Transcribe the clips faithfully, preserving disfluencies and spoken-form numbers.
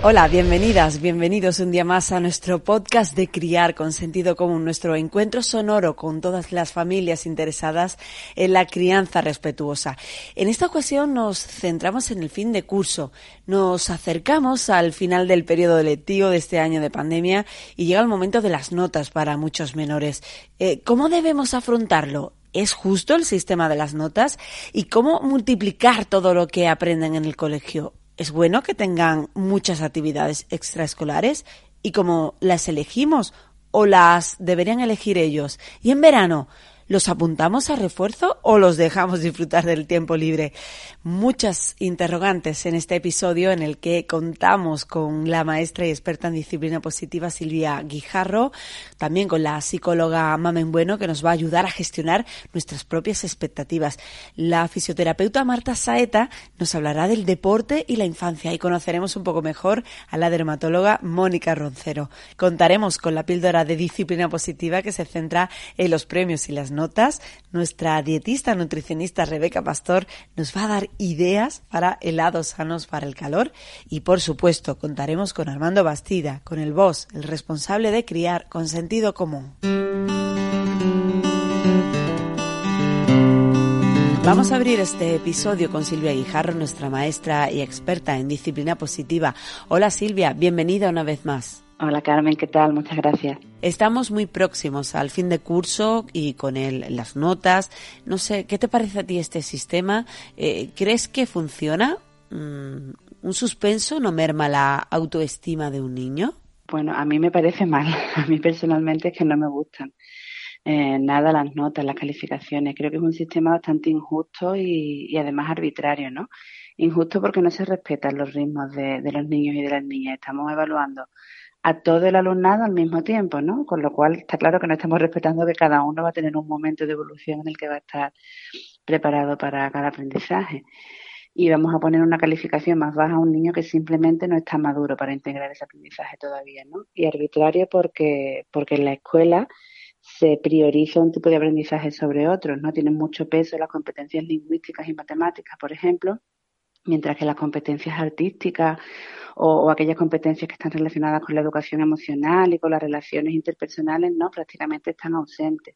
Hola, bienvenidas, bienvenidos un día más a nuestro podcast de Criar con Sentido Común, nuestro encuentro sonoro con todas las familias interesadas en la crianza respetuosa. En esta ocasión nos centramos en el fin de curso, nos acercamos al final del periodo lectivo de este año de pandemia y llega el momento de las notas para muchos menores. Eh, ¿Cómo debemos afrontarlo? ¿Es justo el sistema de las notas? ¿Y cómo multiplicar todo lo que aprenden en el colegio? ¿Es bueno que tengan muchas actividades extraescolares? ¿Y cómo las elegimos? ¿O las deberían elegir ellos? ¿Y en verano, los apuntamos a refuerzo o los dejamos disfrutar del tiempo libre? Muchas interrogantes en este episodio en el que contamos con la maestra y experta en disciplina positiva Silvia Guijarro, también con la psicóloga Mamen Bueno, que nos va a ayudar a gestionar nuestras propias expectativas. La fisioterapeuta Marta Saeta nos hablará del deporte y la infancia y conoceremos un poco mejor a la dermatóloga Mónica Roncero. Contaremos con la píldora de disciplina positiva que se centra en los premios y las notas. Nuestra dietista nutricionista Rebeca Pastor nos va a dar ideas para helados sanos para el calor y, por supuesto, contaremos con Armando Bastida, con el boss, el responsable de Criar con Sentido Común. Vamos a abrir este episodio con Silvia Guijarro, nuestra maestra y experta en disciplina positiva. Hola Silvia, bienvenida una vez más. Hola Carmen, ¿qué tal? Muchas gracias. Estamos muy próximos al fin de curso y con el, las notas. No sé, ¿qué te parece a ti este sistema? Eh, ¿Crees que funciona? Mm, ¿Un suspenso no merma la autoestima de un niño? Bueno, a mí me parece mal. A mí personalmente es que no me gustan eh, nada las notas, las calificaciones. Creo que es un sistema bastante injusto y, y además arbitrario, ¿no? Injusto porque no se respetan los ritmos de, de los niños y de las niñas. Estamos evaluando a todo el alumnado al mismo tiempo, ¿no? Con lo cual está claro que no estamos respetando que cada uno va a tener un momento de evolución en el que va a estar preparado para cada aprendizaje. Y vamos a poner una calificación más baja a un niño que simplemente no está maduro para integrar ese aprendizaje todavía, ¿no? Y arbitrario porque, porque en la escuela se prioriza un tipo de aprendizaje sobre otros, ¿no? Tienen mucho peso las competencias lingüísticas y matemáticas, por ejemplo, mientras que las competencias artísticas o, o aquellas competencias que están relacionadas con la educación emocional y con las relaciones interpersonales, no, prácticamente están ausentes.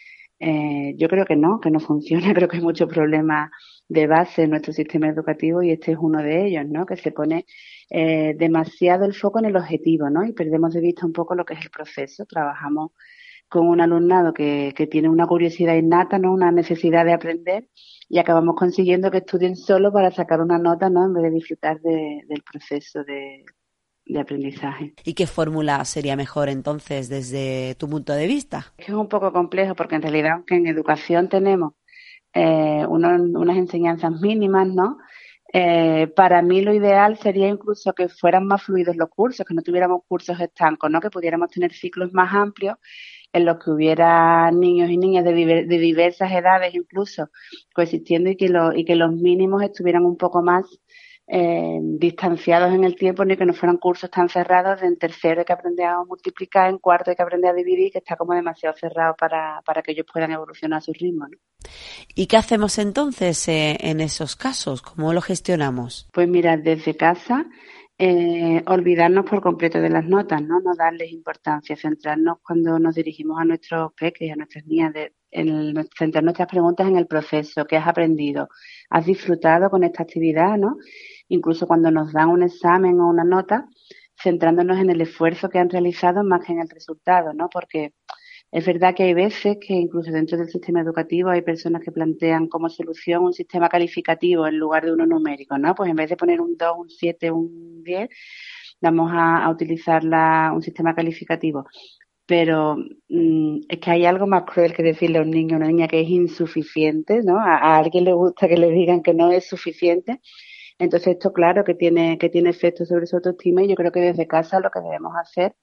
Eh, yo creo que no, que no funciona, creo que hay muchos problemas de base en nuestro sistema educativo y este es uno de ellos, ¿no? Que se pone eh, demasiado el foco en el objetivo, ¿no? Y perdemos de vista un poco lo que es el proceso. Trabajamos con un alumnado que, que tiene una curiosidad innata, ¿no? Una necesidad de aprender y acabamos consiguiendo que estudien solo para sacar una nota, ¿no? En vez de disfrutar de, del proceso de, de aprendizaje. ¿Y qué fórmula sería mejor entonces desde tu punto de vista? Es que es un poco complejo porque en realidad aunque en educación tenemos eh, unos, unas enseñanzas mínimas, ¿no? Eh, para mí lo ideal sería incluso que fueran más fluidos los cursos, que no tuviéramos cursos estancos, ¿no? Que pudiéramos tener ciclos más amplios en los que hubiera niños y niñas de, diver, de diversas edades incluso coexistiendo y que, lo, y que los mínimos estuvieran un poco más eh, distanciados en el tiempo, ni que no fueran cursos tan cerrados de en tercero hay que aprender a multiplicar, en cuarto hay que aprender a dividir, que está como demasiado cerrado para, para que ellos puedan evolucionar a su ritmo, ¿no? ¿Y qué hacemos entonces eh, en esos casos? ¿Cómo lo gestionamos? Pues mira, desde casa eh, olvidarnos por completo de las notas, ¿no? No darles importancia, centrarnos cuando nos dirigimos a nuestros peques, a nuestras niñas, de, en el, centrar nuestras preguntas en el proceso, ¿qué has aprendido? ¿Has disfrutado con esta actividad, no? Incluso cuando nos dan un examen o una nota, centrándonos en el esfuerzo que han realizado más que en el resultado, ¿no? Porque es verdad que hay veces que incluso dentro del sistema educativo hay personas que plantean como solución un sistema calificativo en lugar de uno numérico, ¿no? Pues en vez de poner un dos, un siete, un diez, vamos a, a utilizar la, un sistema calificativo. Pero mmm, es que hay algo más cruel que decirle a un niño o una niña que es insuficiente, ¿no? A, a alguien le gusta que le digan que no es suficiente. Entonces esto claro que tiene, que tiene efectos sobre su autoestima y yo creo que desde casa lo que debemos hacer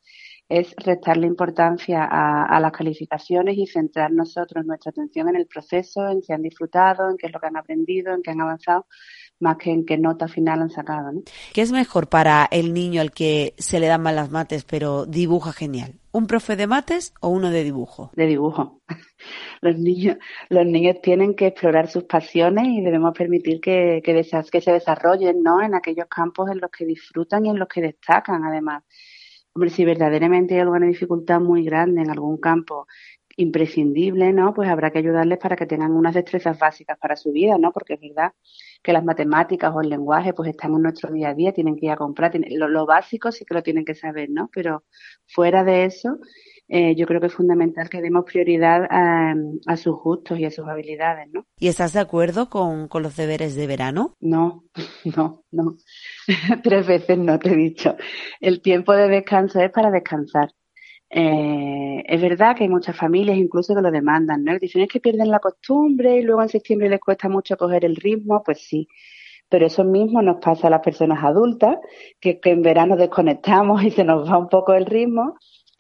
es restarle importancia a, a las calificaciones y centrar nosotros nuestra atención en el proceso, en si han disfrutado, en qué es lo que han aprendido, en qué han avanzado, más que en qué nota final han sacado, ¿no? ¿Qué es mejor para el niño al que se le dan mal las mates pero dibuja genial? ¿Un profe de mates o uno de dibujo? De dibujo. Los niños, los niños tienen que explorar sus pasiones y debemos permitir que, que, desas, que se desarrollen, ¿no? En aquellos campos en los que disfrutan y en los que destacan, además. Hombre, si verdaderamente hay alguna dificultad muy grande en algún campo imprescindible, ¿no? Pues habrá que ayudarles para que tengan unas destrezas básicas para su vida, ¿no? Porque es verdad que las matemáticas o el lenguaje pues están en nuestro día a día, tienen que ir a comprar, tienen, lo, lo básico sí que lo tienen que saber, ¿no? Pero fuera de eso, eh, yo creo que es fundamental que demos prioridad a, a sus gustos y a sus habilidades, ¿no? ¿Y estás de acuerdo con, con los deberes de verano? No, no, no. Tres veces no te he dicho. El tiempo de descanso es para descansar. Eh, es verdad que hay muchas familias incluso que lo demandan, ¿no? Dicen es que pierden la costumbre y luego en septiembre les cuesta mucho coger el ritmo, pues sí. Pero eso mismo nos pasa a las personas adultas, que, que en verano desconectamos y se nos va un poco el ritmo.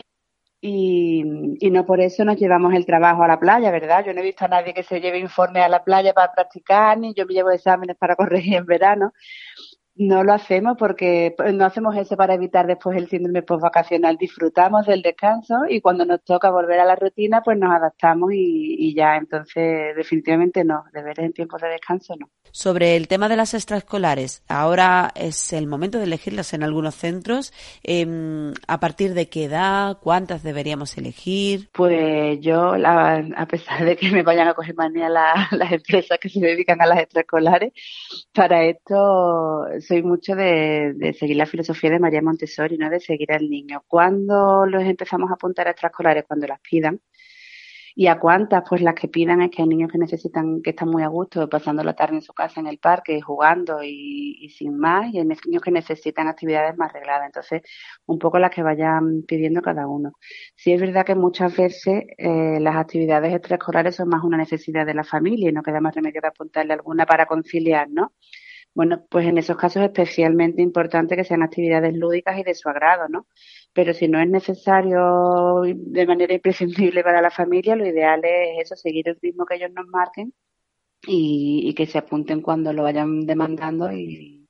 Y, y no por eso nos llevamos el trabajo a la playa, ¿verdad? Yo no he visto a nadie que se lleve informes a la playa para practicar, ni yo me llevo exámenes para corregir en verano. No lo hacemos porque no hacemos eso para evitar después el síndrome postvacacional. Disfrutamos del descanso y cuando nos toca volver a la rutina, pues nos adaptamos y, y ya. Entonces, definitivamente no. Deberes en tiempos de descanso, no. Sobre el tema de las extraescolares, ahora es el momento de elegirlas en algunos centros. Eh, ¿A partir de qué edad? ¿Cuántas deberíamos elegir? Pues yo, la, a pesar de que me vayan a coger manía la, las empresas que se dedican a las extraescolares, para esto soy mucho de, de seguir la filosofía de María Montessori, ¿no? De seguir al niño. ¿Cuándo los empezamos a apuntar a extraescolares? Cuando las pidan. ¿Y a cuántas? Pues las que pidan es que hay niños que necesitan, que están muy a gusto pasando la tarde en su casa en el parque, jugando y, y sin más, y hay niños que necesitan actividades más regladas. Entonces, un poco las que vayan pidiendo cada uno. Sí es verdad que muchas veces eh, las actividades extraescolares son más una necesidad de la familia y no queda más remedio que apuntarle alguna para conciliar, ¿no? Bueno, pues en esos casos es especialmente importante que sean actividades lúdicas y de su agrado, ¿no? Pero si no es necesario de manera imprescindible para la familia, lo ideal es eso, seguir el ritmo que ellos nos marquen y, y que se apunten cuando lo vayan demandando y,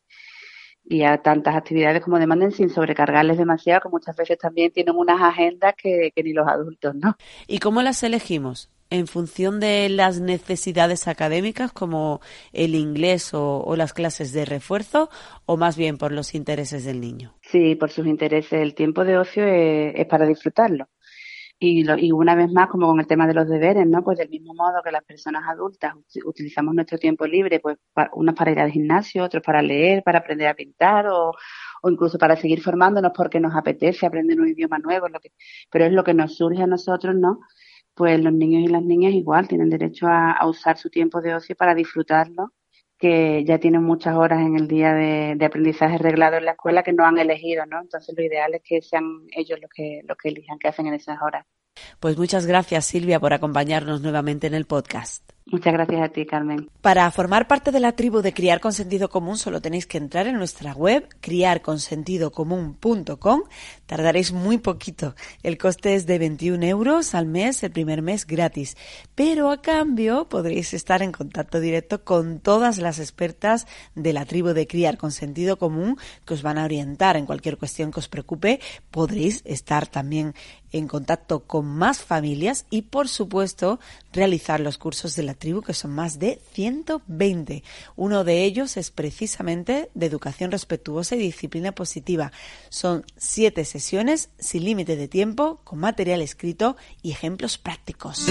y a tantas actividades como demanden sin sobrecargarles demasiado, que muchas veces también tienen unas agendas que, que ni los adultos, ¿no? ¿Y cómo las elegimos? ¿En función de las necesidades académicas como el inglés o, o las clases de refuerzo o más bien por los intereses del niño? Sí, por sus intereses. El tiempo de ocio es, es para disfrutarlo. Y, lo, y una vez más, como con el tema de los deberes, ¿no? Pues del mismo modo que las personas adultas utilizamos nuestro tiempo libre, pues para, unos para ir al gimnasio, otros para leer, para aprender a pintar o, o incluso para seguir formándonos porque nos apetece aprender un idioma nuevo, lo que, pero es lo que nos surge a nosotros, ¿no? Pues los niños y las niñas igual tienen derecho a, a usar su tiempo de ocio para disfrutarlo, que ya tienen muchas horas en el día de, de aprendizaje reglado en la escuela que no han elegido, ¿no? Entonces lo ideal es que sean ellos los que, los que elijan qué hacen en esas horas. Pues muchas gracias, Silvia, por acompañarnos nuevamente en el podcast. Muchas gracias a ti, Carmen. Para formar parte de la tribu de Criar con Sentido Común solo tenéis que entrar en nuestra web criar con sentido común punto com. Tardaréis muy poquito. El coste es de veintiún euros al mes, el primer mes gratis. Pero a cambio podréis estar en contacto directo con todas las expertas de la tribu de Criar con Sentido Común que os van a orientar en cualquier cuestión que os preocupe. Podréis estar también en contacto con más familias y, por supuesto, realizar los cursos de la tribu, que son más de ciento veinte. Uno de ellos es precisamente de educación respetuosa y disciplina positiva. Son siete sesiones sin límite de tiempo, con material escrito y ejemplos prácticos.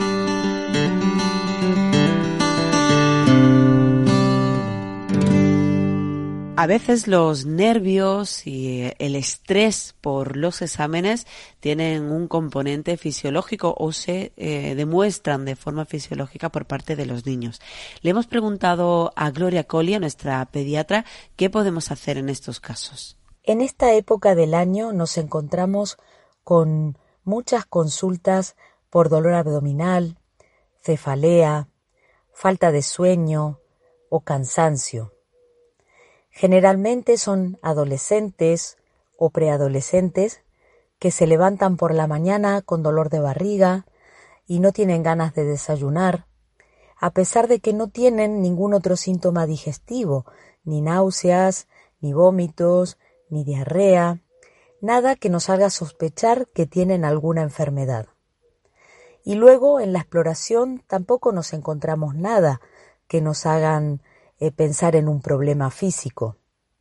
A veces los nervios y el estrés por los exámenes tienen un componente fisiológico o se eh, demuestran de forma fisiológica por parte de los niños. Le hemos preguntado a Gloria Colia, nuestra pediatra, qué podemos hacer en estos casos. En esta época del año nos encontramos con muchas consultas por dolor abdominal, cefalea, falta de sueño o cansancio. Generalmente son adolescentes o preadolescentes que se levantan por la mañana con dolor de barriga y no tienen ganas de desayunar, a pesar de que no tienen ningún otro síntoma digestivo, ni náuseas, ni vómitos, ni diarrea, nada que nos haga sospechar que tienen alguna enfermedad. Y luego en la exploración tampoco nos encontramos nada que nos hagan eh, pensar en un problema físico.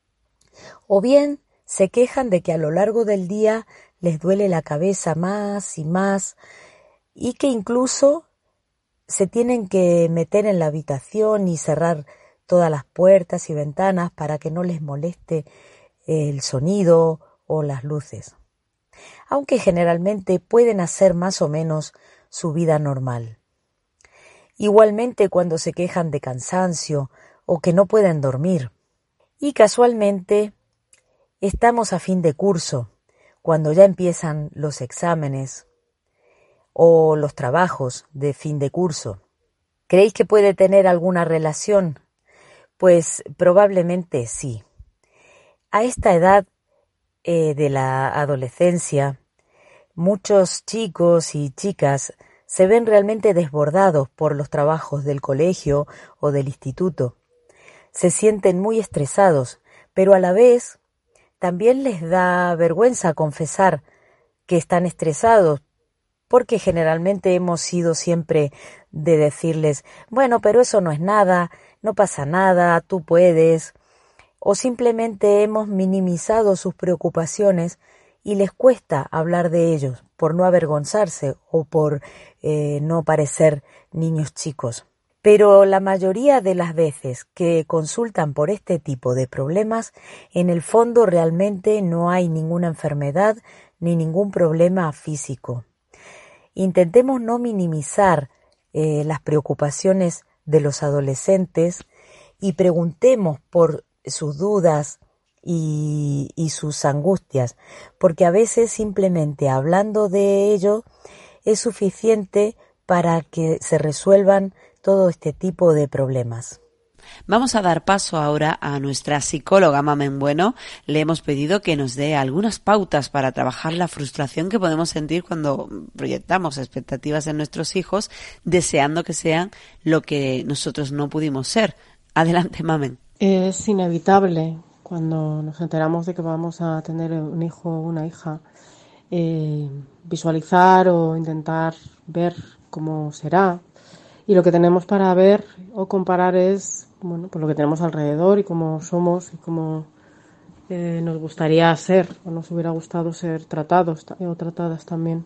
O bien se quejan de que a lo largo del día les duele la cabeza más y más y que incluso se tienen que meter en la habitación y cerrar todas las puertas y ventanas para que no les moleste el sonido o las luces. Aunque generalmente pueden hacer más o menos su vida normal. Igualmente cuando se quejan de cansancio o que no pueden dormir. Y casualmente estamos a fin de curso, cuando ya empiezan los exámenes o los trabajos de fin de curso. ¿Creéis que puede tener alguna relación? Pues probablemente sí. A esta edad eh, de la adolescencia, muchos chicos y chicas se ven realmente desbordados por los trabajos del colegio o del instituto. Se sienten muy estresados, pero a la vez también les da vergüenza confesar que están estresados, porque generalmente hemos sido siempre de decirles, bueno, pero eso no es nada, no pasa nada, tú puedes, o simplemente hemos minimizado sus preocupaciones y les cuesta hablar de ellos por no avergonzarse o por eh, no parecer niños chicos. Pero la mayoría de las veces que consultan por este tipo de problemas, en el fondo realmente no hay ninguna enfermedad ni ningún problema físico. Intentemos no minimizar eh, las preocupaciones de los adolescentes y preguntemos por sus dudas y, y sus angustias, porque a veces simplemente hablando de ello es suficiente para que se resuelvan todo este tipo de problemas. Vamos a dar paso ahora a nuestra psicóloga Mamen Bueno. Le hemos pedido que nos dé algunas pautas para trabajar la frustración que podemos sentir cuando proyectamos expectativas en nuestros hijos, deseando que sean lo que nosotros no pudimos ser. Adelante, Mamen. Es inevitable cuando nos enteramos de que vamos a tener un hijo o una hija, eh, visualizar o intentar ver cómo será. Y lo que tenemos para ver o comparar es, bueno, pues lo que tenemos alrededor y cómo somos y cómo eh, nos gustaría ser o nos hubiera gustado ser tratados o tratadas también.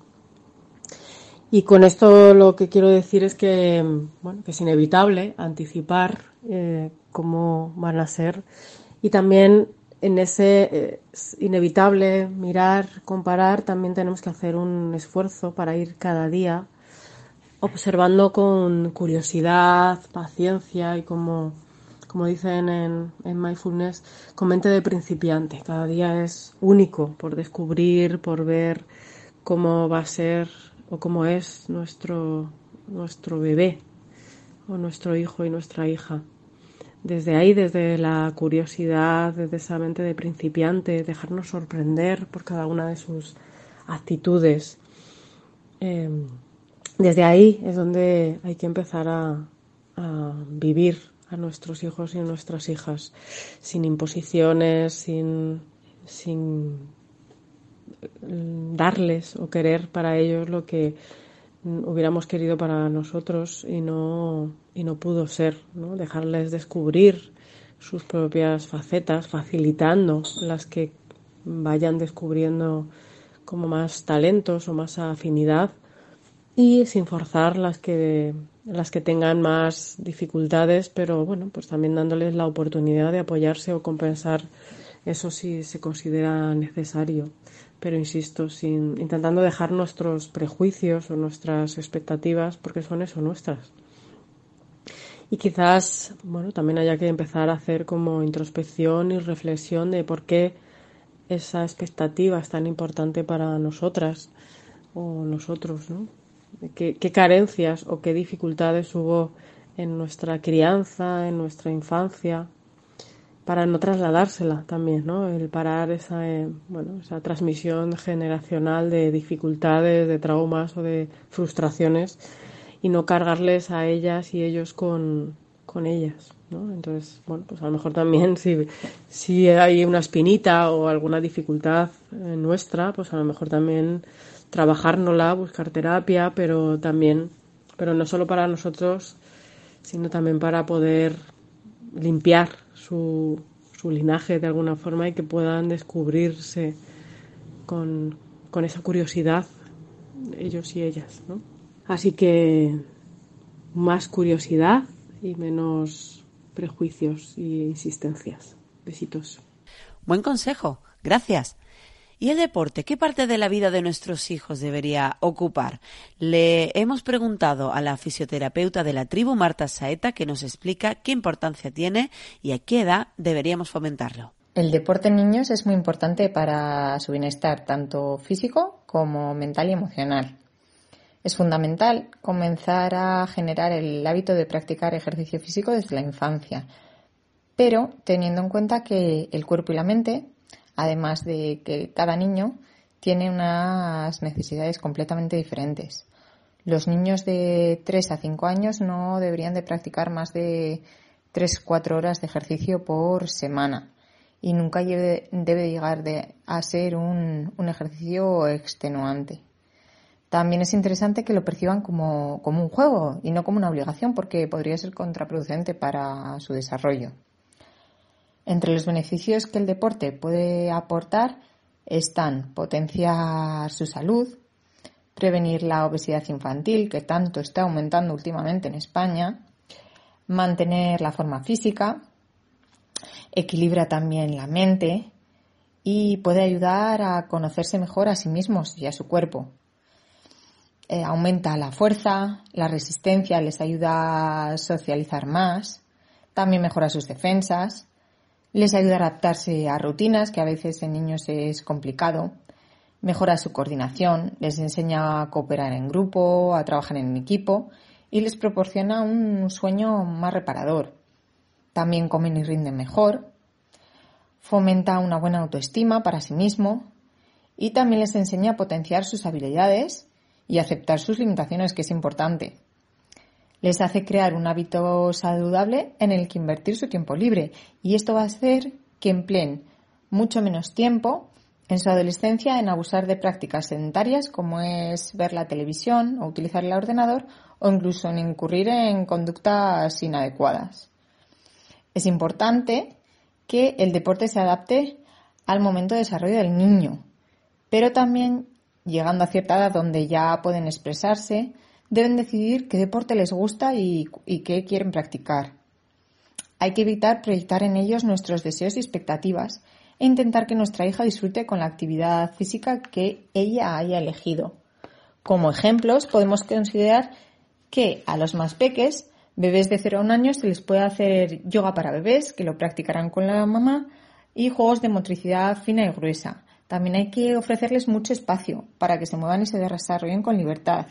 Y con esto lo que quiero decir es que, bueno, que es inevitable anticipar eh, cómo van a ser y también en ese eh, es inevitable mirar, comparar, también tenemos que hacer un esfuerzo para ir cada día observando con curiosidad, paciencia y como, como dicen en, en Mindfulness, con mente de principiante. Cada día es único por descubrir, por ver cómo va a ser o cómo es nuestro, nuestro bebé o nuestro hijo y nuestra hija. Desde ahí, desde la curiosidad, desde esa mente de principiante, dejarnos sorprender por cada una de sus actitudes. Eh, Desde ahí es donde hay que empezar a, a vivir a nuestros hijos y a nuestras hijas, sin imposiciones, sin, sin darles o querer para ellos lo que hubiéramos querido para nosotros y no, y no pudo ser, ¿no? Dejarles descubrir sus propias facetas, facilitando las que vayan descubriendo como más talentos o más afinidad, y sin forzar las que las que tengan más dificultades, pero bueno, pues también dándoles la oportunidad de apoyarse o compensar eso si se considera necesario. Pero insisto, sin intentando dejar nuestros prejuicios o nuestras expectativas, porque son eso, nuestras. Y quizás, bueno, también haya que empezar a hacer como introspección y reflexión de por qué esa expectativa es tan importante para nosotras o nosotros, ¿no? ¿Qué, qué carencias o qué dificultades hubo en nuestra crianza, en nuestra infancia, para no trasladársela también, ¿no? El parar esa, eh, bueno, esa transmisión generacional de dificultades, de traumas o de frustraciones y no cargarles a ellas y ellos con, con ellas, ¿no? Entonces, bueno, pues a lo mejor también si, si hay una espinita o alguna dificultad eh, nuestra, pues a lo mejor también trabajárnosla, buscar terapia, pero también, pero no solo para nosotros, sino también para poder limpiar su, su linaje de alguna forma y que puedan descubrirse con, con esa curiosidad ellos y ellas, ¿no? Así que más curiosidad y menos prejuicios y insistencias. Besitos. Buen consejo, gracias. ¿Y el deporte? ¿Qué parte de la vida de nuestros hijos debería ocupar? Le hemos preguntado a la fisioterapeuta de la tribu, Marta Saeta, que nos explica qué importancia tiene y a qué edad deberíamos fomentarlo. El deporte en niños es muy importante para su bienestar, tanto físico como mental y emocional. Es fundamental comenzar a generar el hábito de practicar ejercicio físico desde la infancia, pero teniendo en cuenta que el cuerpo y la mente, además de que cada niño tiene unas necesidades completamente diferentes. Los niños de tres a cinco años no deberían de practicar más de tres a cuatro horas de ejercicio por semana y nunca debe, debe llegar de, a ser un, un ejercicio extenuante. También es interesante que lo perciban como, como un juego y no como una obligación, porque podría ser contraproducente para su desarrollo. Entre los beneficios que el deporte puede aportar están potenciar su salud, prevenir la obesidad infantil, que tanto está aumentando últimamente en España, mantener la forma física, equilibra también la mente y puede ayudar a conocerse mejor a sí mismos y a su cuerpo. Eh, aumenta la fuerza, la resistencia, les ayuda a socializar más, también mejora sus defensas, les ayuda a adaptarse a rutinas, que a veces en niños es complicado, mejora su coordinación, les enseña a cooperar en grupo, a trabajar en equipo y les proporciona un sueño más reparador. También comen y rinden mejor, fomenta una buena autoestima para sí mismo y también les enseña a potenciar sus habilidades y aceptar sus limitaciones, que es importante. Les hace crear un hábito saludable en el que invertir su tiempo libre y esto va a hacer que empleen mucho menos tiempo en su adolescencia en abusar de prácticas sedentarias como es ver la televisión o utilizar el ordenador o incluso en incurrir en conductas inadecuadas. Es importante que el deporte se adapte al momento de desarrollo del niño, pero también llegando a cierta edad donde ya pueden expresarse, deben decidir qué deporte les gusta y, y qué quieren practicar. Hay que evitar proyectar en ellos nuestros deseos y expectativas e intentar que nuestra hija disfrute con la actividad física que ella haya elegido. Como ejemplos, podemos considerar que a los más peques, bebés de cero a un año, se les puede hacer yoga para bebés, que lo practicarán con la mamá, y juegos de motricidad fina y gruesa. También hay que ofrecerles mucho espacio para que se muevan y se desarrollen con libertad.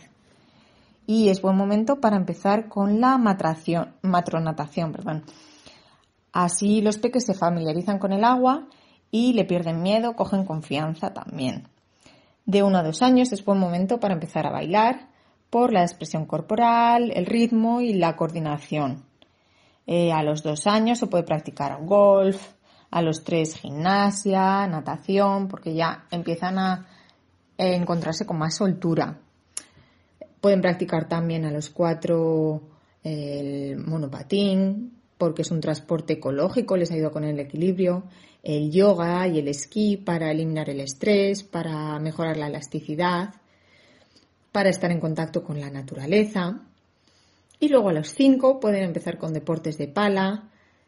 Y es buen momento para empezar con la matración, matronatación. Perdón. Así los peques se familiarizan con el agua y le pierden miedo, cogen confianza también. De uno a dos años es buen momento para empezar a bailar por la expresión corporal, el ritmo y la coordinación. Eh, a los dos años se puede practicar golf, a los tres gimnasia, natación, porque ya empiezan a eh, encontrarse con más soltura. Pueden practicar también a los cuatro eh, el monopatín, porque es un transporte ecológico, les ayuda con el equilibrio, el yoga y el esquí para eliminar el estrés, para mejorar la elasticidad, para estar en contacto con la naturaleza. Y luego a los cinco pueden empezar con deportes de pala,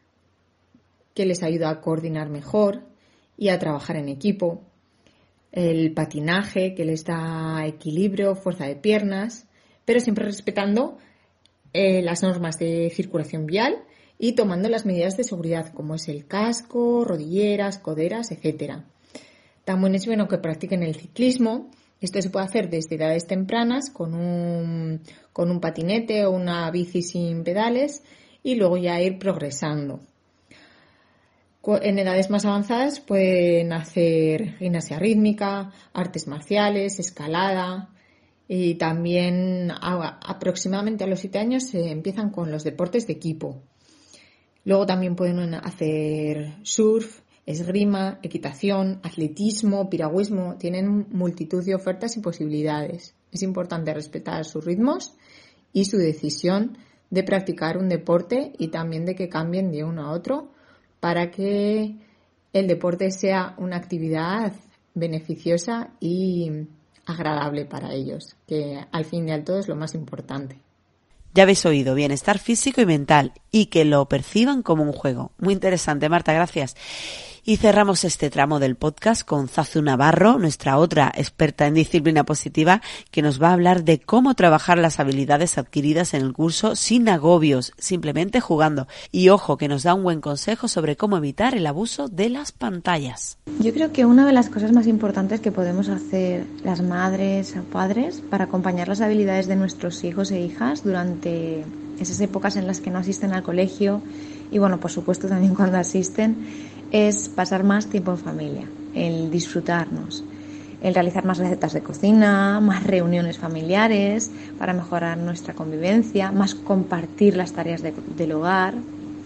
que les ayuda a coordinar mejor y a trabajar en equipo. El patinaje, que les da equilibrio, fuerza de piernas, pero siempre respetando eh, las normas de circulación vial y tomando las medidas de seguridad, como es el casco, rodilleras, coderas, etcétera. También es bueno que practiquen el ciclismo. Esto se puede hacer desde edades tempranas con un, con un patinete o una bici sin pedales y luego ya ir progresando. En edades más avanzadas pueden hacer gimnasia rítmica, artes marciales, escalada y también a, aproximadamente a los siete años se empiezan con los deportes de equipo. Luego también pueden hacer surf, esgrima, equitación, atletismo, piragüismo. Tienen multitud de ofertas y posibilidades. Es importante respetar sus ritmos y su decisión de practicar un deporte y también de que cambien de uno a otro para que el deporte sea una actividad beneficiosa y agradable para ellos, que al fin y al todo es lo más importante. Ya habéis oído, bienestar físico y mental, y que lo perciban como un juego. Muy interesante, Marta, gracias. Y cerramos este tramo del podcast con Zazu Navarro, nuestra otra experta en disciplina positiva, que nos va a hablar de cómo trabajar las habilidades adquiridas en el curso sin agobios, simplemente jugando. Y ojo, que nos da un buen consejo sobre cómo evitar el abuso de las pantallas. Yo creo que una de las cosas más importantes que podemos hacer las madres o padres para acompañar las habilidades de nuestros hijos e hijas durante esas épocas en las que no asisten al colegio y, bueno, por supuesto también cuando asisten, es pasar más tiempo en familia, el disfrutarnos, el realizar más recetas de cocina, más reuniones familiares para mejorar nuestra convivencia, más compartir las tareas de, del hogar,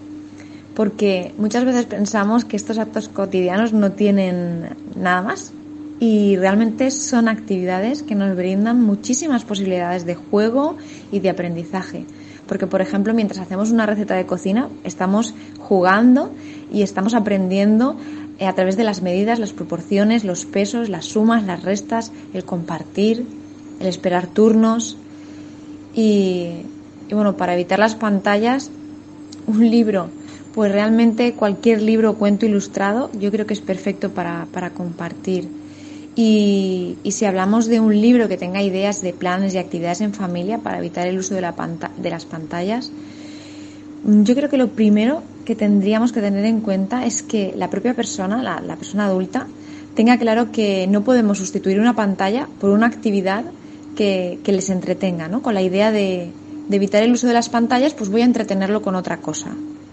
porque muchas veces pensamos que estos actos cotidianos no tienen nada más y realmente son actividades que nos brindan muchísimas posibilidades de juego y de aprendizaje. Porque, por ejemplo, mientras hacemos una receta de cocina, estamos jugando y estamos aprendiendo a través de las medidas, las proporciones, los pesos, las sumas, las restas, el compartir, el esperar turnos. Y, y bueno, para evitar las pantallas, un libro, pues realmente cualquier libro o cuento ilustrado, yo creo que es perfecto para, para compartir. Y, y si hablamos de un libro que tenga ideas de planes y actividades en familia para evitar el uso de, la panta- de las pantallas, yo creo que lo primero que tendríamos que tener en cuenta es que la propia persona, la, la persona adulta, tenga claro que no podemos sustituir una pantalla por una actividad que, que les entretenga, ¿no? Con la idea de, de evitar el uso de las pantallas, pues voy a entretenerlo con otra cosa.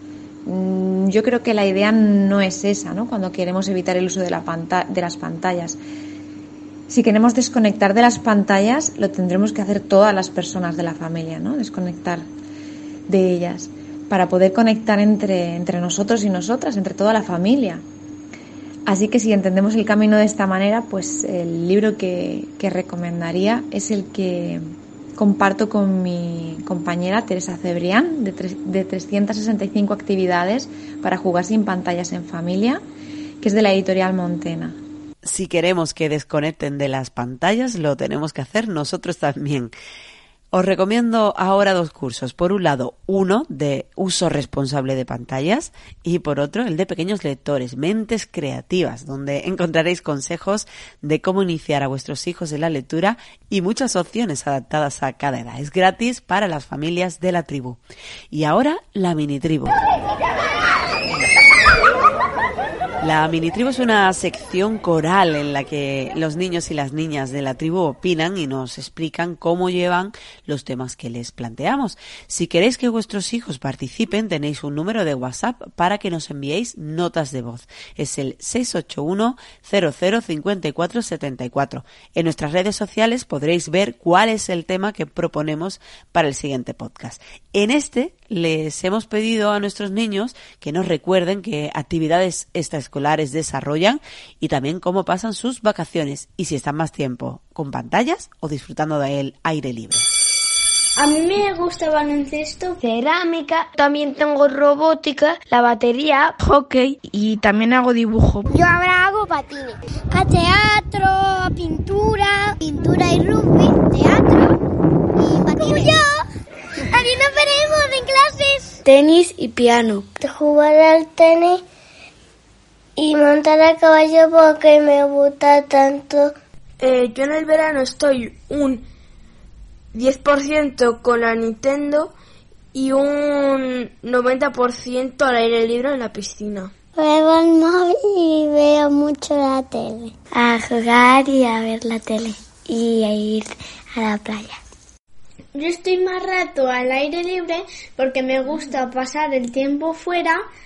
Yo creo que la idea no es esa, ¿no? Cuando queremos evitar el uso de, la panta- de las pantallas. Si queremos desconectar de las pantallas, lo tendremos que hacer todas las personas de la familia, ¿no? Desconectar de ellas, para poder conectar entre, entre nosotros y nosotras, entre toda la familia. Así que si entendemos el camino de esta manera, pues el libro que, que recomendaría es el que comparto con mi compañera Teresa Cebrián, de, tres, de trescientas sesenta y cinco actividades para jugar sin pantallas en familia, que es de la editorial Montena. Si queremos que desconecten de las pantallas, lo tenemos que hacer nosotros también. Os recomiendo ahora dos cursos. Por un lado, uno de uso responsable de pantallas y por otro, el de pequeños lectores, mentes creativas, donde encontraréis consejos de cómo iniciar a vuestros hijos en la lectura y muchas opciones adaptadas a cada edad. Es gratis para las familias de la tribu. Y ahora, la mini tribu. La mini tribu es una sección coral en la que los niños y las niñas de la tribu opinan y nos explican cómo llevan los temas que les planteamos. Si queréis que vuestros hijos participen, tenéis un número de WhatsApp para que nos enviéis notas de voz. Es el seis ocho uno, cero cero, cinco cuatro siete cuatro. En nuestras redes sociales podréis ver cuál es el tema que proponemos para el siguiente podcast. En este les hemos pedido a nuestros niños que nos recuerden qué actividades extraescolares desarrollan y también cómo pasan sus vacaciones y si están más tiempo con pantallas o disfrutando del aire libre. A mí me gusta baloncesto, cerámica, también tengo robótica, la batería, hockey y también hago dibujo. Yo ahora hago patines, a teatro, a pintura, pintura y rugby, teatro y patines. ¡Como yo! ¡A mí no veremos en clases! Tenis y piano. Jugar al tenis y montar a caballo porque me gusta tanto. Eh, yo en el verano estoy un diez por ciento con la Nintendo y un noventa por ciento al aire libre en la piscina. Juego al móvil y veo mucho la tele. A jugar y a ver la tele y a ir a la playa. Yo estoy más rato al aire libre porque me gusta pasar el tiempo fuera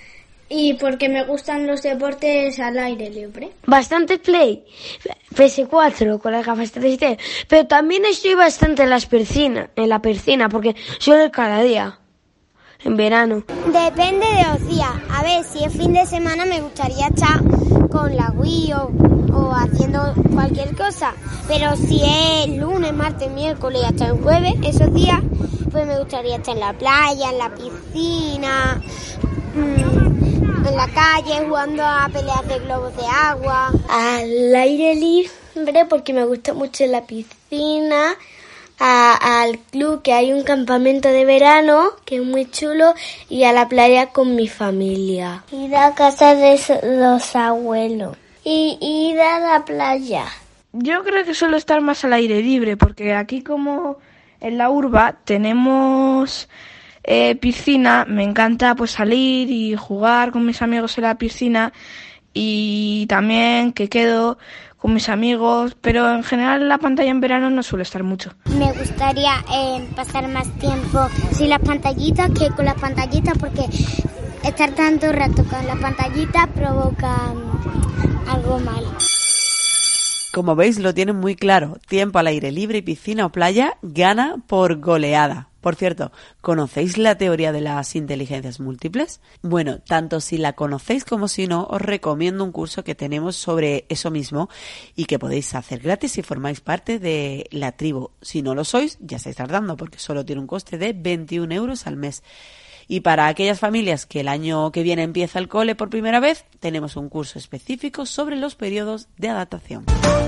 Y porque me gustan los deportes al aire libre. Bastante Play, P S cuatro con las gafas tres D, pero también estoy bastante en, las piscina, en la piscina porque suelo ir cada día, en verano. Depende de los días. A ver, si es fin de semana me gustaría estar con la Wii o, o haciendo cualquier cosa. Pero si es lunes, martes, miércoles y hasta el jueves, esos días, pues me gustaría estar en la playa, en la piscina, mmm, en la calle, jugando a peleas de globos de agua. Al aire libre porque me gusta mucho la piscina, a, al club que hay un campamento de verano que es muy chulo y a la playa con mi familia. Ir a casa de los abuelos y ir a la playa. Yo creo que suelo estar más al aire libre porque aquí como en la urba tenemos eh, piscina, me encanta pues salir y jugar con mis amigos en la piscina y también que quedo con mis amigos, pero en general la pantalla en verano no suele estar mucho. Me gustaría eh, pasar más tiempo sin las pantallitas que con las pantallitas porque estar tanto rato con las pantallitas provoca um, algo malo. Como veis, lo tienen muy claro. Tiempo al aire libre y piscina o playa gana por goleada. Por cierto, ¿conocéis la teoría de las inteligencias múltiples? Bueno, tanto si la conocéis como si no, os recomiendo un curso que tenemos sobre eso mismo y que podéis hacer gratis si formáis parte de la tribu. Si no lo sois, ya estáis tardando porque solo tiene un coste de veintiún euros al mes. Y para aquellas familias que el año que viene empieza el cole por primera vez, tenemos un curso específico sobre los periodos de adaptación.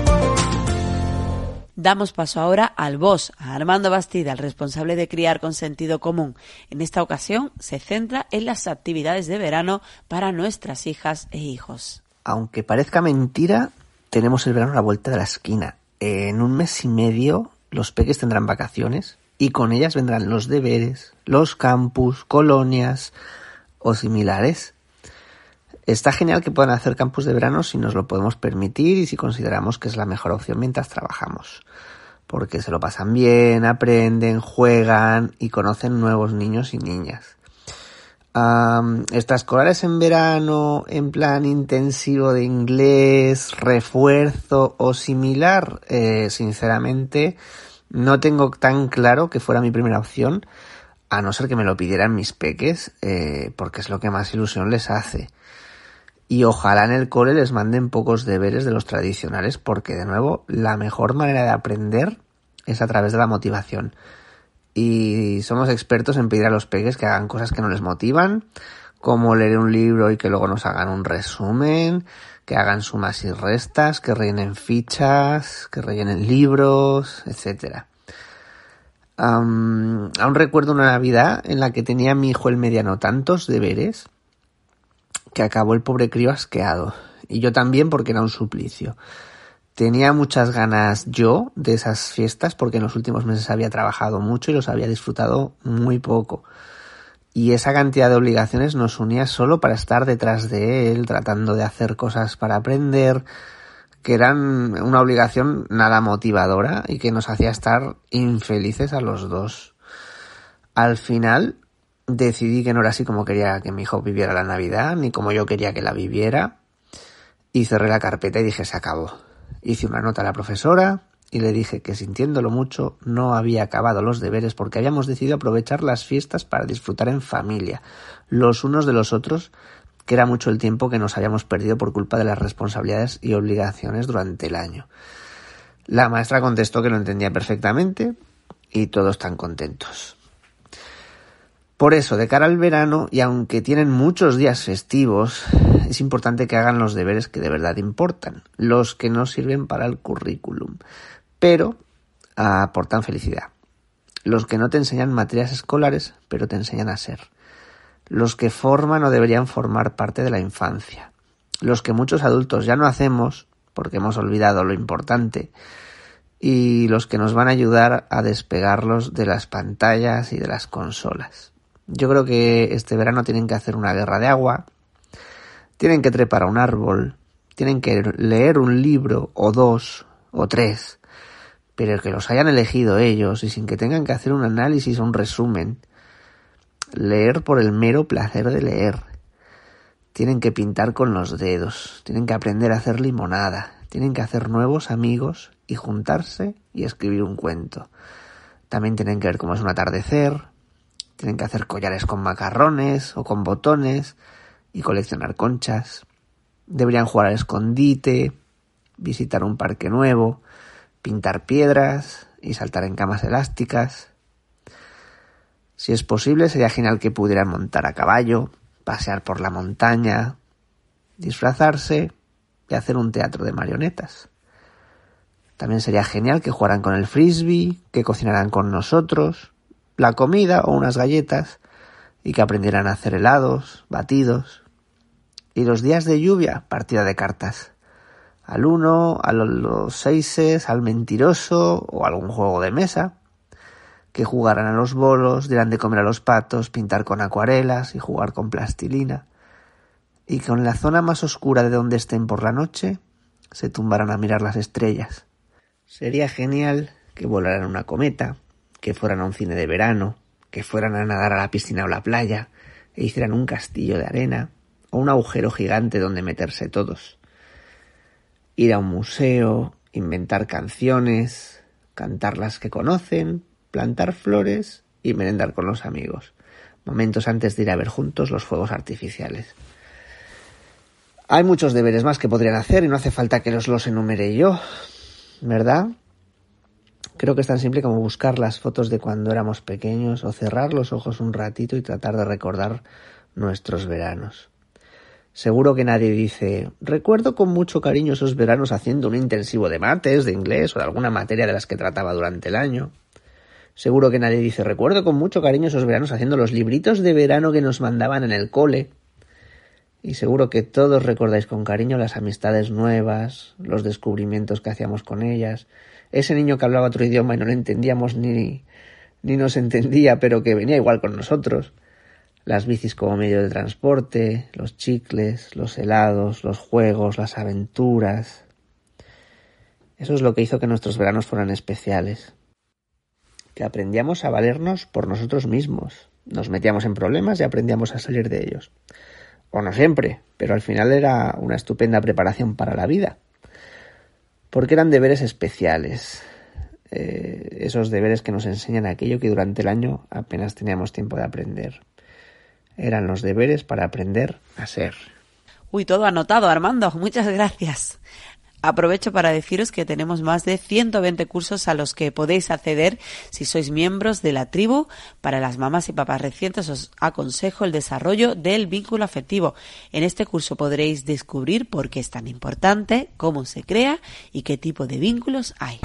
Damos paso ahora al boss, a Armando Bastida, el responsable de Criar con Sentido Común. En esta ocasión se centra en las actividades de verano para nuestras hijas e hijos. Aunque parezca mentira, tenemos el verano a la vuelta de la esquina. En un mes y medio los peques tendrán vacaciones y con ellas vendrán los deberes, los campus, colonias o similares. Está genial que puedan hacer campus de verano si nos lo podemos permitir y si consideramos que es la mejor opción mientras trabajamos. Porque se lo pasan bien, aprenden, juegan y conocen nuevos niños y niñas. Um, extraescolares en verano, en plan intensivo de inglés, refuerzo o similar, eh, sinceramente no tengo tan claro que fuera mi primera opción, a no ser que me lo pidieran mis peques, eh, porque es lo que más ilusión les hace. Y ojalá en el cole les manden pocos deberes de los tradicionales, porque de nuevo la mejor manera de aprender es a través de la motivación. Y somos expertos en pedir a los peques que hagan cosas que no les motivan, como leer un libro y que luego nos hagan un resumen, que hagan sumas y restas, que rellenen fichas, que rellenen libros, etcétera. Um, aún recuerdo una Navidad en la que tenía a mi hijo el mediano tantos deberes que acabó el pobre crío asqueado. Y yo también, porque era un suplicio. Tenía muchas ganas yo de esas fiestas porque en los últimos meses había trabajado mucho y los había disfrutado muy poco. Y esa cantidad de obligaciones nos unía solo para estar detrás de él, tratando de hacer cosas para aprender, que eran una obligación nada motivadora y que nos hacía estar infelices a los dos. Al final decidí que no era así como quería que mi hijo viviera la Navidad, ni como yo quería que la viviera, y cerré la carpeta y dije, se acabó. Hice una nota a la profesora y le dije que, sintiéndolo mucho, no había acabado los deberes porque habíamos decidido aprovechar las fiestas para disfrutar en familia, los unos de los otros, que era mucho el tiempo que nos habíamos perdido por culpa de las responsabilidades y obligaciones durante el año. La maestra contestó que lo entendía perfectamente y todos están contentos. Por eso, de cara al verano, y aunque tienen muchos días festivos, es importante que hagan los deberes que de verdad importan, los que no sirven para el currículum, pero aportan felicidad. Los que no te enseñan materias escolares, pero te enseñan a ser. Los que forman o deberían formar parte de la infancia. Los que muchos adultos ya no hacemos, porque hemos olvidado lo importante, y los que nos van a ayudar a despegarlos de las pantallas y de las consolas. Yo creo que este verano tienen que hacer una guerra de agua, tienen que trepar a un árbol, tienen que leer un libro o dos o tres, pero que los hayan elegido ellos y sin que tengan que hacer un análisis o un resumen. Leer por el mero placer de leer. Tienen que pintar con los dedos, tienen que aprender a hacer limonada, tienen que hacer nuevos amigos y juntarse y escribir un cuento. También tienen que ver cómo es un atardecer, tienen que hacer collares con macarrones o con botones y coleccionar conchas. Deberían jugar al escondite, visitar un parque nuevo, pintar piedras y saltar en camas elásticas. Si es posible, sería genial que pudieran montar a caballo, pasear por la montaña, disfrazarse y hacer un teatro de marionetas. También sería genial que jugaran con el frisbee, que cocinaran con nosotros, la comida o unas galletas, y que aprendieran a hacer helados, batidos. Y los días de lluvia, partida de cartas. Al uno, a los seises, al mentiroso o algún juego de mesa. Que jugaran a los bolos, dieran de comer a los patos, pintar con acuarelas y jugar con plastilina. Y que en la zona más oscura de donde estén por la noche, se tumbaran a mirar las estrellas. Sería genial que volaran una cometa, que fueran a un cine de verano, que fueran a nadar a la piscina o la playa, e hicieran un castillo de arena, o un agujero gigante donde meterse todos. Ir a un museo, inventar canciones, cantar las que conocen, plantar flores y merendar con los amigos, momentos antes de ir a ver juntos los fuegos artificiales. Hay muchos deberes más que podrían hacer y no hace falta que los los enumere yo, ¿verdad? Creo que es tan simple como buscar las fotos de cuando éramos pequeños o cerrar los ojos un ratito y tratar de recordar nuestros veranos. Seguro que nadie dice, recuerdo con mucho cariño esos veranos haciendo un intensivo de mates, de inglés o de alguna materia de las que trataba durante el año. Seguro que nadie dice, recuerdo con mucho cariño esos veranos haciendo los libritos de verano que nos mandaban en el cole. Y seguro que todos recordáis con cariño las amistades nuevas, los descubrimientos que hacíamos con ellas, ese niño que hablaba otro idioma y no le entendíamos ni, ni nos entendía, pero que venía igual con nosotros. Las bicis como medio de transporte, los chicles, los helados, los juegos, las aventuras. Eso es lo que hizo que nuestros veranos fueran especiales. Que aprendíamos a valernos por nosotros mismos. Nos metíamos en problemas y aprendíamos a salir de ellos. O no siempre, pero al final era una estupenda preparación para la vida. Porque eran deberes especiales. Eh, esos deberes que nos enseñan aquello que durante el año apenas teníamos tiempo de aprender. Eran los deberes para aprender a ser. Uy, todo anotado, Armando. Muchas gracias. Aprovecho para deciros que tenemos más de ciento veinte cursos a los que podéis acceder si sois miembros de la tribu. Para las mamás y papás recientes os aconsejo el desarrollo del vínculo afectivo. En este curso podréis descubrir por qué es tan importante, cómo se crea y qué tipo de vínculos hay.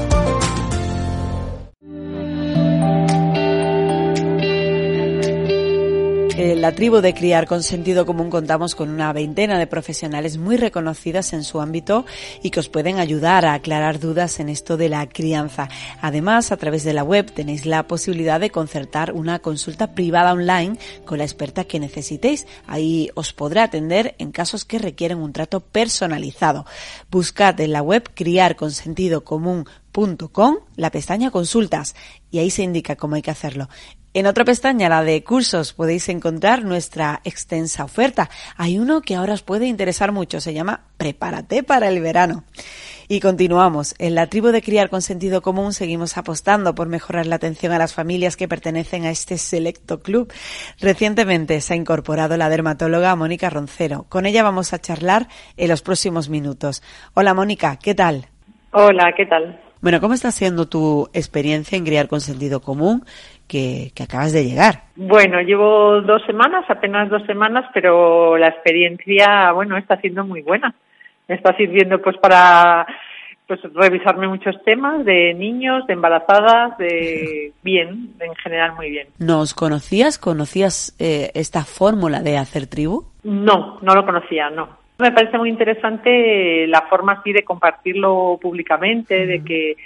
En la tribu de Criar con Sentido Común contamos con una veintena de profesionales muy reconocidas en su ámbito y que os pueden ayudar a aclarar dudas en esto de la crianza. Además, a través de la web tenéis la posibilidad de concertar una consulta privada online con la experta que necesitéis. Ahí os podrá atender en casos que requieren un trato personalizado. Buscad en la web criar con sentido común punto com la pestaña consultas y ahí se indica cómo hay que hacerlo. En otra pestaña, la de cursos, podéis encontrar nuestra extensa oferta. Hay uno que ahora os puede interesar mucho, se llama Prepárate para el verano. Y continuamos. En la tribu de Criar con Sentido Común seguimos apostando por mejorar la atención a las familias que pertenecen a este selecto club. Recientemente se ha incorporado la dermatóloga Mónica Roncero. Con ella vamos a charlar en los próximos minutos. Hola Mónica, ¿qué tal? Hola, ¿qué tal? Bueno, ¿cómo está siendo tu experiencia en Criar con Sentido Común que, que acabas de llegar? Bueno, llevo dos semanas, apenas dos semanas, pero la experiencia, bueno, está siendo muy buena. Me está sirviendo pues para pues revisarme muchos temas de niños, de embarazadas, de bien, en general muy bien. ¿Nos conocías? ¿Conocías eh, esta fórmula de hacer tribu? No, no lo conocía, no. Me parece muy interesante la forma así de compartirlo públicamente, uh-huh. de que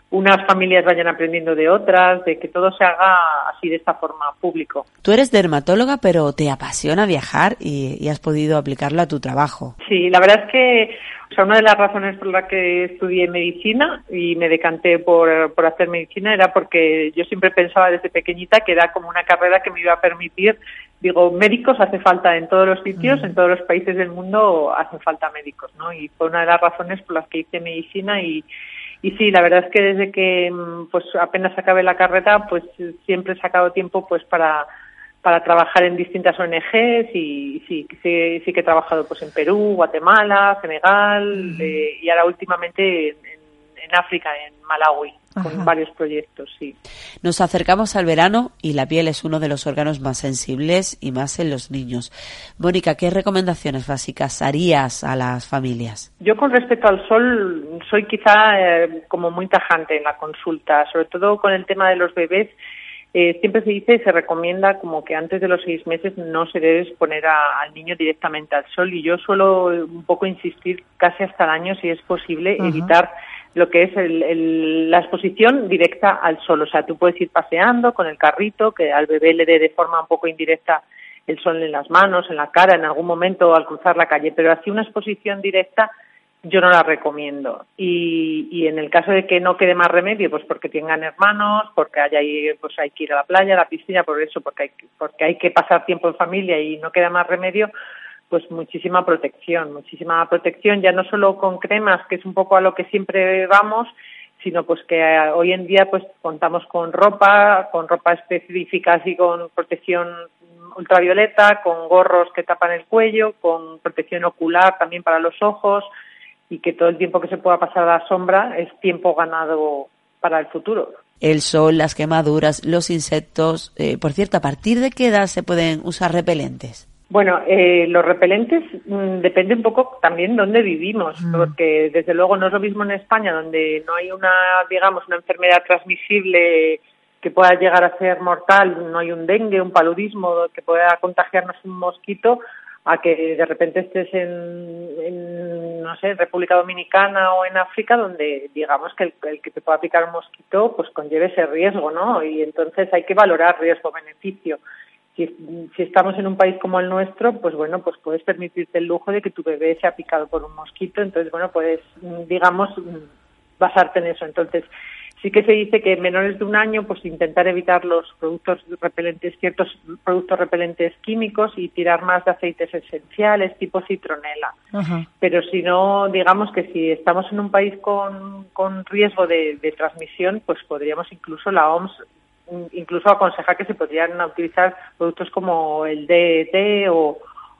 unas familias vayan aprendiendo de otras, de que todo se haga así de esta forma público. Tú eres dermatóloga, pero te apasiona viajar y, y has podido aplicarlo a tu trabajo. Sí, la verdad es que, o sea, una de las razones por las que estudié medicina y me decanté por, por hacer medicina era porque yo siempre pensaba desde pequeñita que era como una carrera que me iba a permitir, digo, médicos hace falta en todos los sitios, mm. en todos los países del mundo hacen falta médicos, ¿no? Y fue una de las razones por las que hice medicina y Y sí, la verdad es que desde que pues apenas acabé la carrera, pues siempre he sacado tiempo pues para para trabajar en distintas O N Ges y sí, sí, sí que he trabajado pues en Perú, Guatemala, Senegal uh-huh. eh, y ahora últimamente en, en África, en Malawi, Ajá. con varios proyectos, sí. Nos acercamos al verano y la piel es uno de los órganos más sensibles y más en los niños. Mónica, ¿qué recomendaciones básicas harías a las familias? Yo con respecto al sol soy quizá eh, como muy tajante en la consulta, sobre todo con el tema de los bebés. Eh, siempre se dice y se recomienda como que antes de los seis meses no se debe exponer a, al niño directamente al sol y yo suelo un poco insistir casi hasta el año si es posible uh-huh. evitar lo que es el, el, la exposición directa al sol. O sea, tú puedes ir paseando con el carrito, que al bebé le dé de forma un poco indirecta el sol en las manos, en la cara, en algún momento al cruzar la calle, pero así una exposición directa yo no la recomiendo. Y, y en el caso de que no quede más remedio, pues porque tengan hermanos, porque haya pues hay que ir a la playa, a la piscina, por eso, porque hay, porque hay que pasar tiempo en familia y no queda más remedio, pues muchísima protección, muchísima protección, ya no solo con cremas, que es un poco a lo que siempre vamos, sino pues que hoy en día pues contamos con ropa, con ropa específica así con protección ultravioleta, con gorros que tapan el cuello, con protección ocular también para los ojos, y que todo el tiempo que se pueda pasar a la sombra es tiempo ganado para el futuro. El sol, las quemaduras, los insectos. Eh, por cierto, ¿a partir de qué edad se pueden usar repelentes? Bueno, eh, los repelentes mmm, depende un poco también dónde vivimos, mm. porque desde luego no es lo mismo en España, donde no hay una, digamos, una enfermedad transmisible que pueda llegar a ser mortal, no hay un dengue, un paludismo que pueda contagiarnos un mosquito, a que de repente estés en, en, no sé, en República Dominicana o en África, donde digamos que el, el que te pueda picar un mosquito pues conlleve ese riesgo, ¿no? Y entonces hay que valorar riesgo-beneficio. Si, si estamos en un país como el nuestro, pues bueno, pues puedes permitirte el lujo de que tu bebé sea picado por un mosquito, entonces bueno, puedes, digamos, basarte en eso. Entonces, sí que se dice que en menores de un año, pues intentar evitar los productos repelentes, ciertos productos repelentes químicos y tirar más de aceites esenciales, tipo citronela. Uh-huh. Pero si no, digamos que si estamos en un país con, con riesgo de, de transmisión, pues podríamos incluso, la O M S incluso aconsejar que se podrían utilizar productos como el D E T o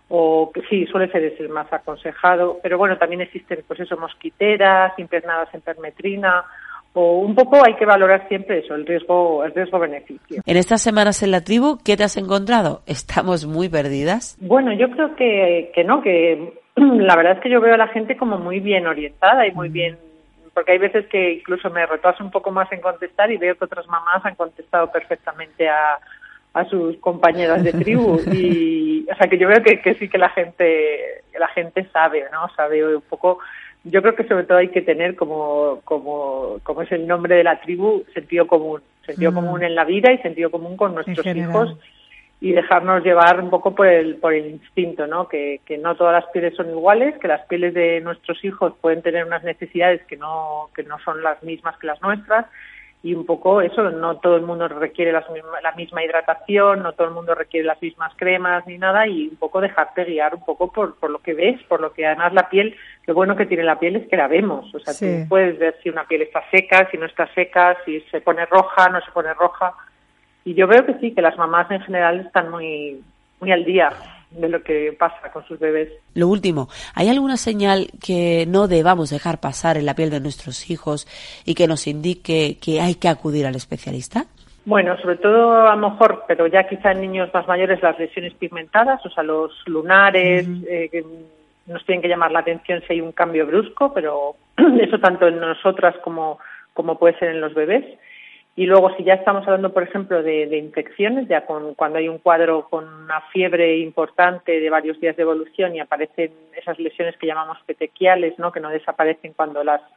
o que sí, suele ser ese el más aconsejado. Pero bueno, también existen, pues eso, mosquiteras impregnadas en permetrina, o un poco hay que valorar siempre eso, el riesgo, el riesgo-beneficio. En estas semanas en la tribu, ¿qué te has encontrado? ¿Estamos muy perdidas? Bueno, yo creo que, que no, que la verdad es que yo veo a la gente como muy bien orientada y muy bien, porque hay veces que incluso me retraso un poco más en contestar y veo que otras mamás han contestado perfectamente a, a sus compañeras de tribu y, o sea, que yo veo que, que sí que la gente, la gente sabe, ¿no? Sabe un poco. Yo creo que sobre todo hay que tener, como como como es el nombre de la tribu, sentido común. Sentido mm. común en la vida y sentido común con nuestros hijos y dejarnos llevar un poco por el por el instinto, ¿no? Que, que no todas las pieles son iguales, que las pieles de nuestros hijos pueden tener unas necesidades que no que no son las mismas que las nuestras. Y un poco eso, no todo el mundo requiere las misma, la misma hidratación, no todo el mundo requiere las mismas cremas ni nada, y un poco dejarte guiar un poco por, por lo que ves, por lo que además la piel, lo bueno que tiene la piel es que la vemos, o sea, sí. Tú puedes ver si una piel está seca, si no está seca, si se pone roja, no se pone roja, y yo veo que sí, que las mamás en general están muy, muy al día de lo que pasa con sus bebés. Lo último, ¿hay alguna señal que no debamos dejar pasar en la piel de nuestros hijos y que nos indique que hay que acudir al especialista? Bueno, sobre todo a lo mejor, pero ya quizá en niños más mayores, las lesiones pigmentadas, o sea, los lunares, uh-huh. eh, que nos tienen que llamar la atención si hay un cambio brusco, pero eso tanto en nosotras como, como puede ser en los bebés. Y luego, si ya estamos hablando, por ejemplo, de, de infecciones, ya con, cuando hay un cuadro con una fiebre importante de varios días de evolución y aparecen esas lesiones que llamamos petequiales, ¿no? Que no desaparecen cuando las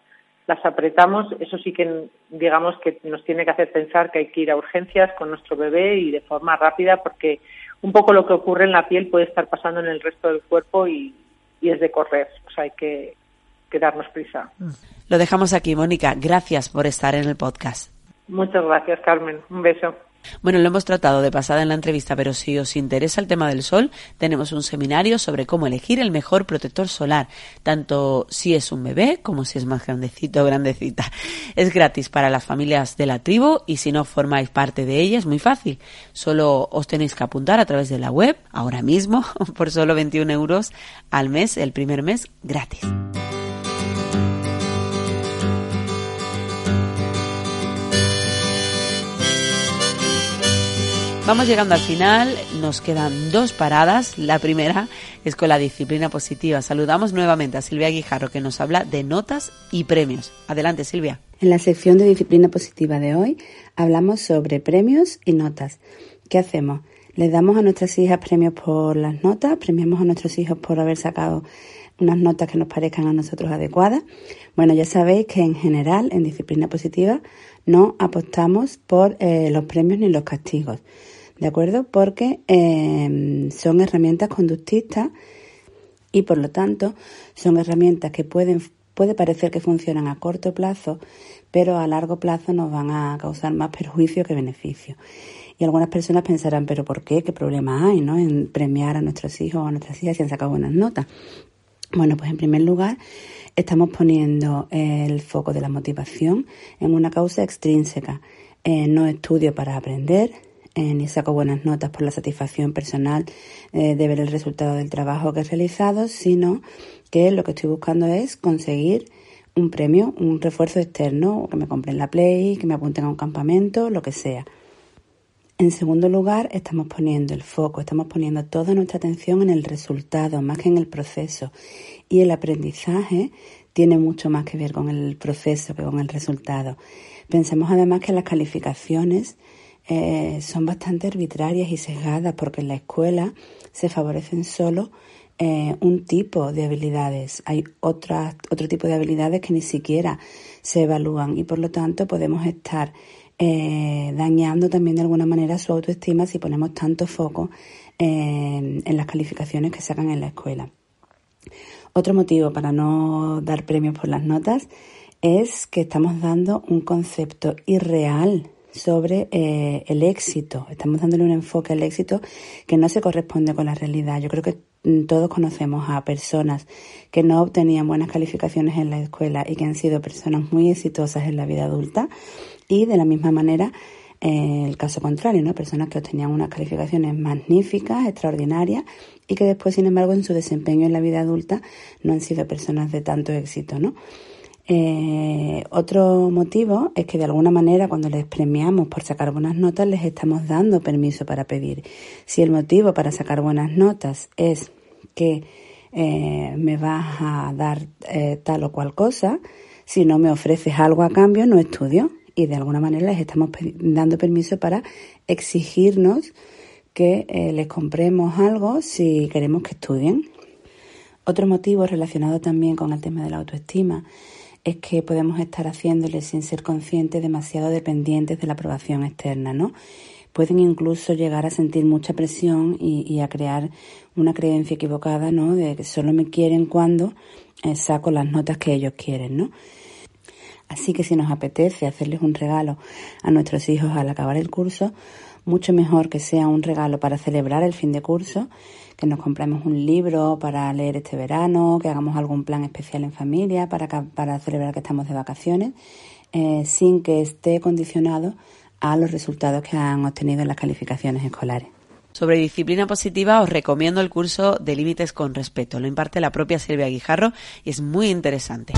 las apretamos, eso sí que digamos que nos tiene que hacer pensar que hay que ir a urgencias con nuestro bebé y de forma rápida, porque un poco lo que ocurre en la piel puede estar pasando en el resto del cuerpo y, y es de correr, o sea, hay que, que darnos prisa. Lo dejamos aquí, Mónica. Gracias por estar en el podcast. Muchas gracias, Carmen. Un beso. Bueno, lo hemos tratado de pasada en la entrevista, pero si os interesa el tema del sol, tenemos un seminario sobre cómo elegir el mejor protector solar, tanto si es un bebé como si es más grandecito o grandecita. Es gratis para las familias de la tribu y si no formáis parte de ella es muy fácil. Solo os tenéis que apuntar a través de la web, ahora mismo, por solo veintiún euros al mes, el primer mes gratis. Vamos llegando al final, nos quedan dos paradas. La primera es con la disciplina positiva. Saludamos nuevamente a Silvia Guijarro, que nos habla de notas y premios. Adelante, Silvia. En la sección de disciplina positiva de hoy hablamos sobre premios y notas. ¿Qué hacemos? ¿Les damos a nuestras hijas premios por las notas? ¿Premiamos a nuestros hijos por haber sacado unas notas que nos parezcan a nosotros adecuadas? Bueno, ya sabéis que en general, en disciplina positiva, no apostamos por eh, los premios ni los castigos. ¿De acuerdo? Porque eh, son herramientas conductistas y por lo tanto son herramientas que pueden puede parecer que funcionan a corto plazo, pero a largo plazo nos van a causar más perjuicio que beneficio. Y algunas personas pensarán, ¿pero por qué? ¿Qué problema hay, no, en premiar a nuestros hijos o a nuestras hijas si han sacado buenas notas? Bueno, pues en primer lugar estamos poniendo el foco de la motivación en una causa extrínseca. Eh, no estudio para aprender, Eh, ni saco buenas notas por la satisfacción personal eh, de ver el resultado del trabajo que he realizado, sino que lo que estoy buscando es conseguir un premio, un refuerzo externo, que me compren la Play, que me apunten a un campamento, lo que sea. En segundo lugar, estamos poniendo el foco, estamos poniendo toda nuestra atención en el resultado, más que en el proceso. Y el aprendizaje tiene mucho más que ver con el proceso que con el resultado. Pensemos además que las calificaciones Eh, son bastante arbitrarias y sesgadas porque en la escuela se favorecen solo eh, un tipo de habilidades. Hay otras, otro tipo de habilidades que ni siquiera se evalúan y por lo tanto podemos estar eh, dañando también de alguna manera su autoestima si ponemos tanto foco eh, en las calificaciones que sacan en la escuela. Otro motivo para no dar premios por las notas es que estamos dando un concepto irreal sobre eh, el éxito. Estamos dándole un enfoque al éxito que no se corresponde con la realidad. Yo creo que todos conocemos a personas que no obtenían buenas calificaciones en la escuela y que han sido personas muy exitosas en la vida adulta, y de la misma manera eh, el caso contrario, ¿no? Personas que obtenían unas calificaciones magníficas, extraordinarias, y que después, sin embargo, en su desempeño en la vida adulta no han sido personas de tanto éxito, ¿no? Eh, otro motivo es que de alguna manera cuando les premiamos por sacar buenas notas les estamos dando permiso para pedir. Si el motivo para sacar buenas notas es que eh, me vas a dar eh, tal o cual cosa, si no me ofreces algo a cambio no estudio, y de alguna manera les estamos pe- dando permiso para exigirnos que eh, les compremos algo si queremos que estudien. Otro motivo relacionado también con el tema de la autoestima es que podemos estar haciéndoles, sin ser conscientes, demasiado dependientes de la aprobación externa, ¿no? Pueden incluso llegar a sentir mucha presión y, y a crear una creencia equivocada, ¿no? De que solo me quieren cuando eh, saco las notas que ellos quieren, ¿no? Así que si nos apetece hacerles un regalo a nuestros hijos al acabar el curso, mucho mejor que sea un regalo para celebrar el fin de curso, que nos compremos un libro para leer este verano, que hagamos algún plan especial en familia para, para celebrar que estamos de vacaciones, eh, sin que esté condicionado a los resultados que han obtenido en las calificaciones escolares. Sobre disciplina positiva os recomiendo el curso de Límites con Respeto. Lo imparte la propia Silvia Guijarro y es muy interesante.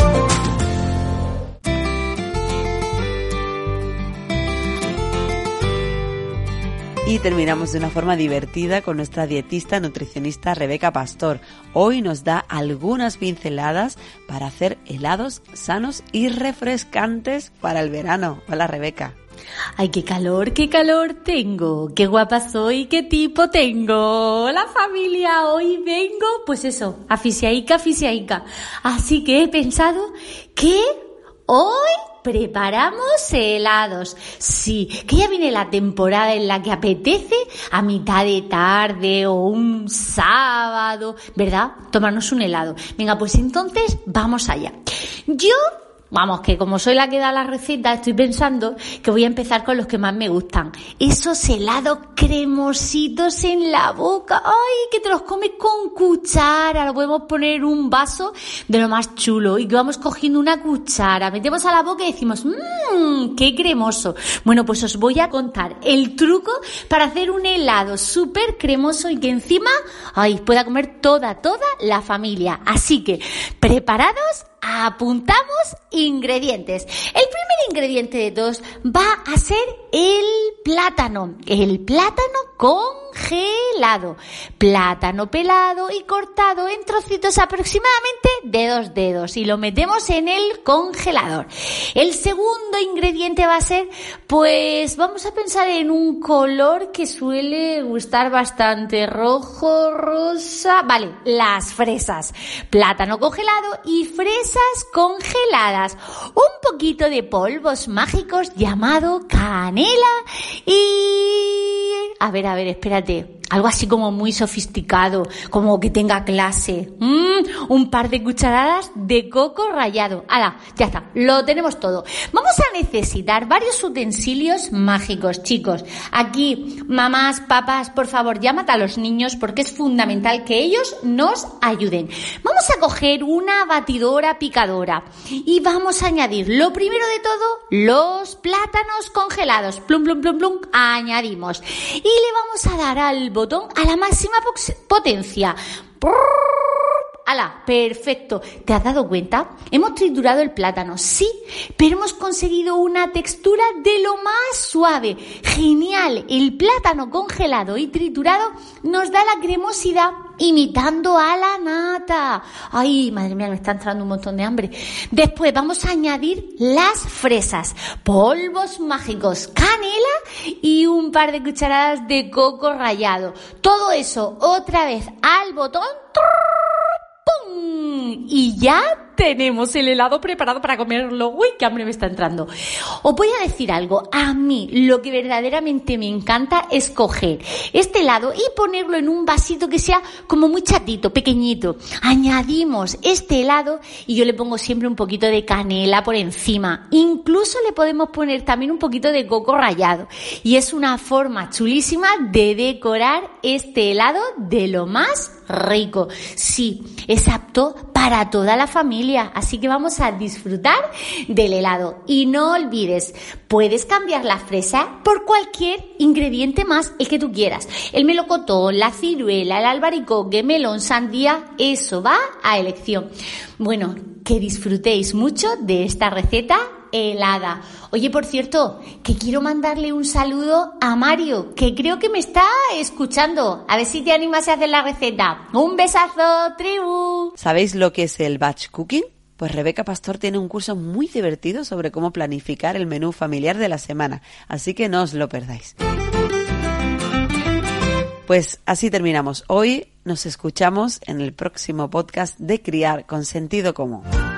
Y terminamos de una forma divertida con nuestra dietista nutricionista Rebeca Pastor. Hoy nos da algunas pinceladas para hacer helados sanos y refrescantes para el verano. Hola, Rebeca. Ay, qué calor, qué calor tengo, qué guapa soy, qué tipo tengo. Hola familia, hoy vengo, pues eso, aficiaica, aficiaica. Así que he pensado que Hoy preparamos helados. Sí, que ya viene la temporada en la que apetece a mitad de tarde o un sábado, ¿verdad? Tomarnos un helado. Venga, pues entonces vamos allá. Yo... Vamos, que como soy la que da la receta, estoy pensando que voy a empezar con los que más me gustan. Esos helados cremositos en la boca. ¡Ay, que te los comes con cuchara! Lo podemos poner en un vaso de lo más chulo y que vamos cogiendo una cuchara, metemos a la boca y decimos ¡mmm, qué cremoso! Bueno, pues os voy a contar el truco para hacer un helado súper cremoso y que encima, ¡ay!, pueda comer toda, toda la familia. Así que, ¿preparados? Apuntamos ingredientes. El primer ingrediente de todos va a ser el plátano. El plátano congelado. Plátano pelado y cortado en trocitos aproximadamente de dos dedos y lo metemos en el congelador. El segundo ingrediente va a ser, pues vamos a pensar en un color que suele gustar bastante, rojo, rosa. Vale, las fresas. Plátano congelado y fresas congeladas, un poquito de polvos mágicos llamado canela y... A ver, a ver, espérate, algo así como muy sofisticado, como que tenga clase. Mm, un par de cucharadas de coco rallado. ¡Hala! Ya está, lo tenemos todo. Vamos a necesitar varios utensilios mágicos, chicos. Aquí, mamás, papás, por favor, llamad a los niños porque es fundamental que ellos nos ayuden. Vamos a coger una batidora picadora y vamos a añadir, lo primero de todo, los plátanos congelados. Plum, plum, plum, plum, añadimos. Y le vamos a dar al botón a la máxima potencia. ¡Hala! Perfecto. ¿Te has dado cuenta? Hemos triturado el plátano, sí, pero hemos conseguido una textura de lo más suave. ¡Genial! El plátano congelado y triturado nos da la cremosidad imitando a la nata. ¡Ay, madre mía, me está entrando un montón de hambre! Después vamos a añadir las fresas, polvos mágicos, canela y un par de cucharadas de coco rallado. Todo eso otra vez al botón. ¡Pum! Y ya tenemos el helado preparado para comerlo. ¡Uy, qué hambre me está entrando! Os voy a decir algo. A mí lo que verdaderamente me encanta es coger este helado y ponerlo en un vasito que sea como muy chatito, pequeñito. Añadimos este helado y yo le pongo siempre un poquito de canela por encima. Incluso le podemos poner también un poquito de coco rallado. Y es una forma chulísima de decorar este helado de lo más rico. Sí, es apto para toda la familia, así que vamos a disfrutar del helado. Y no olvides, puedes cambiar la fresa por cualquier ingrediente más, el que tú quieras. El melocotón, la ciruela, el albaricoque, melón, sandía, eso va a elección. Bueno, que disfrutéis mucho de esta receta helada. Oye, por cierto, que quiero mandarle un saludo a Mario, que creo que me está escuchando. A ver si te animas a hacer la receta. ¡Un besazo, tribu! ¿Sabéis lo que es el batch cooking? Pues Rebeca Pastor tiene un curso muy divertido sobre cómo planificar el menú familiar de la semana, así que no os lo perdáis. Pues así terminamos. Hoy nos escuchamos en el próximo podcast de Criar con Sentido Común.